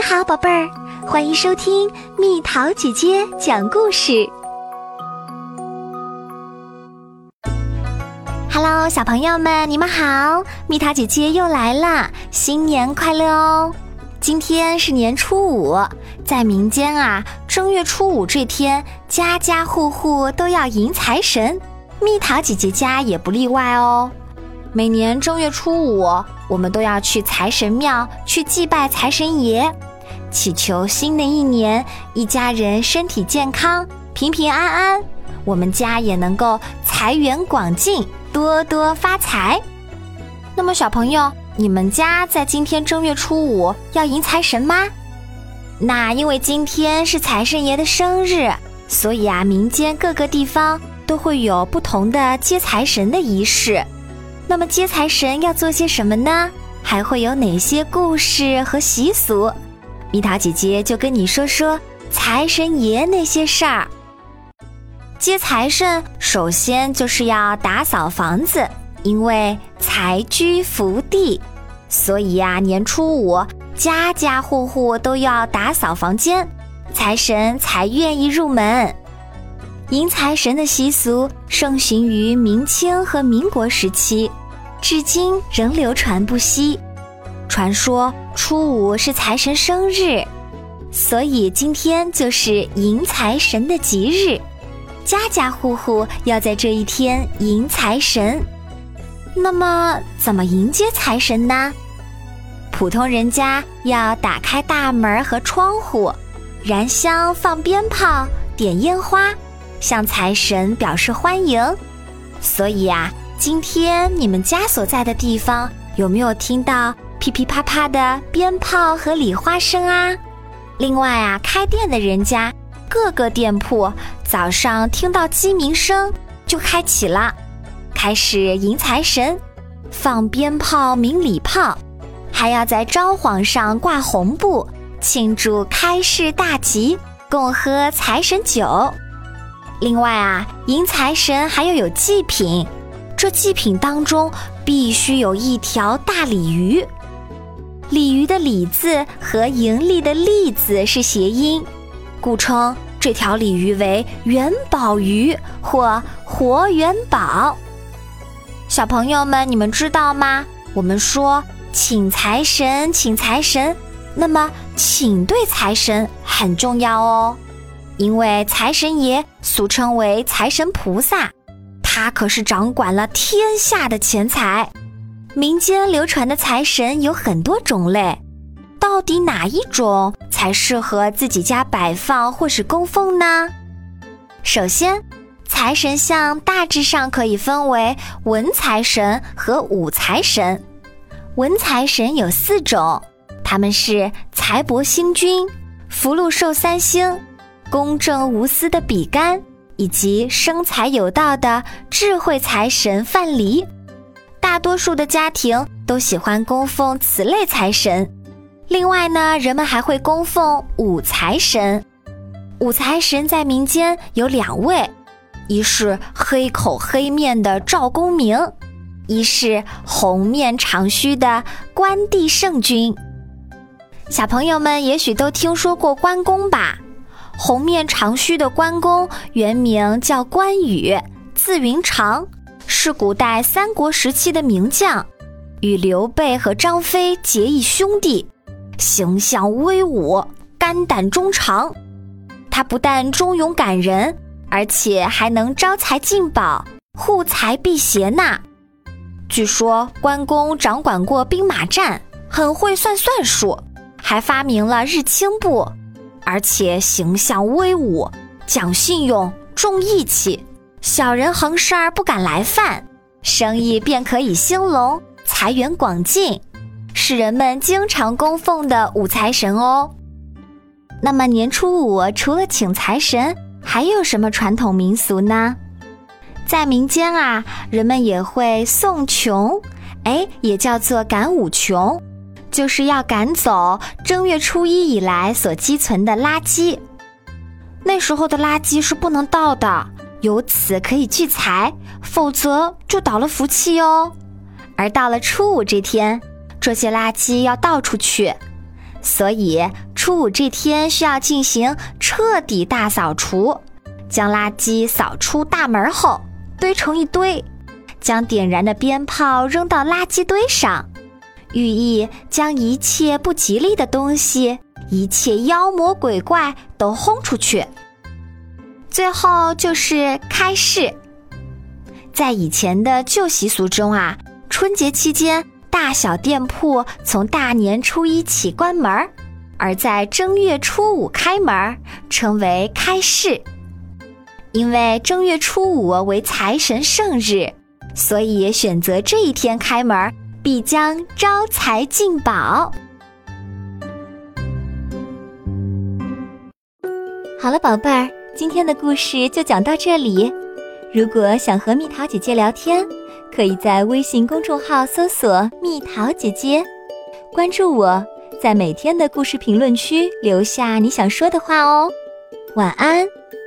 好，宝贝儿，欢迎收听蜜桃姐姐讲故事。Hello， 小朋友们，你们好！蜜桃姐姐又来了，新年快乐哦！今天是年初五，在民间啊，正月初五这天，家家户户都要迎财神，蜜桃姐姐家也不例外哦。每年正月初五，我们都要去财神庙去祭拜财神爷，祈求新的一年一家人身体健康，平平安安，我们家也能够财源广进，多多发财。那么小朋友，你们家在今天正月初五要迎财神吗？那因为今天是财神爷的生日，所以啊，民间各个地方都会有不同的接财神的仪式。那么接财神要做些什么呢？还会有哪些故事和习俗？蜜桃姐姐就跟你说说财神爷那些事儿。接财神首先就是要打扫房子，因为财居福地，所以啊，年初五家家户户都要打扫房间，财神才愿意入门。迎财神的习俗盛行于明清和民国时期，至今仍流传不息。传说初五是财神生日，所以今天就是迎财神的吉日，家家户户要在这一天迎财神。那么怎么迎接财神呢？普通人家要打开大门和窗户，燃香放鞭炮，点烟花，向财神表示欢迎。所以啊，今天你们家所在的地方有没有听到噼噼啪啪的鞭炮和礼花声啊？另外啊，开店的人家各个店铺早上听到鸡鸣声就开启了，开始迎财神，放鞭炮鸣礼炮，还要在招幌上挂红布，庆祝开市大吉，共喝财神酒。另外啊，迎财神还要有祭品，这祭品当中必须有一条大鲤鱼。鲤鱼的鲤字和盈利的利字是谐音，故称这条鲤鱼为元宝鱼或活元宝。小朋友们，你们知道吗？我们说请财神，请财神，那么请对财神很重要哦。因为财神爷俗称为财神菩萨，他可是掌管了天下的钱财。民间流传的财神有很多种类，到底哪一种才适合自己家摆放或是供奉呢？首先，财神像大致上可以分为文财神和武财神。文财神有4种，他们是财帛星君、福禄寿3星、公正无私的比干，以及生财有道的智慧财神范蠡。大多数的家庭都喜欢供奉此类财神。另外呢，人们还会供奉武财神。武财神在民间有2位，一是黑口黑面的赵公明，一是红面长须的关帝圣君。小朋友们也许都听说过关公吧？红面长须的关公原名叫关羽，字云长，是古代三国时期的名将，与刘备和张飞结义兄弟，形象威武，肝胆忠肠。他不但忠勇感人，而且还能招财进宝，护财辟邪呢。据说关公掌管过兵马战，很会算算术，还发明了日清簿，而且形象威武，讲信用，重义气，小人横事儿不敢来犯，生意便可以兴隆，财源广进，是人们经常供奉的武财神哦。那么年初五除了请财神，还有什么传统民俗呢？在民间啊，人们也会送穷，也叫做赶五穷，就是要赶走正月初一以来所积存的垃圾。那时候的垃圾是不能倒的，由此可以聚财，否则就倒了福气哦。而到了初五这天，这些垃圾要倒出去，所以初初五这天需要进行彻底大扫除，将垃圾扫出大门后堆成一堆，将点燃的鞭炮扔到垃圾堆上，寓意将一切不吉利的东西，一切妖魔鬼怪都轰出去。最后就是开市。在以前的旧习俗中啊，春节期间大小店铺从大年初一起关门，而在正月初五开门，称为开市。因为正月初五为财神圣日，所以选择这一天开门，必将招财进宝。好了，宝贝儿，今天的故事就讲到这里。如果想和蜜桃姐姐聊天，可以在微信公众号搜索蜜桃姐姐，关注我，在每天的故事评论区留下你想说的话哦。晚安。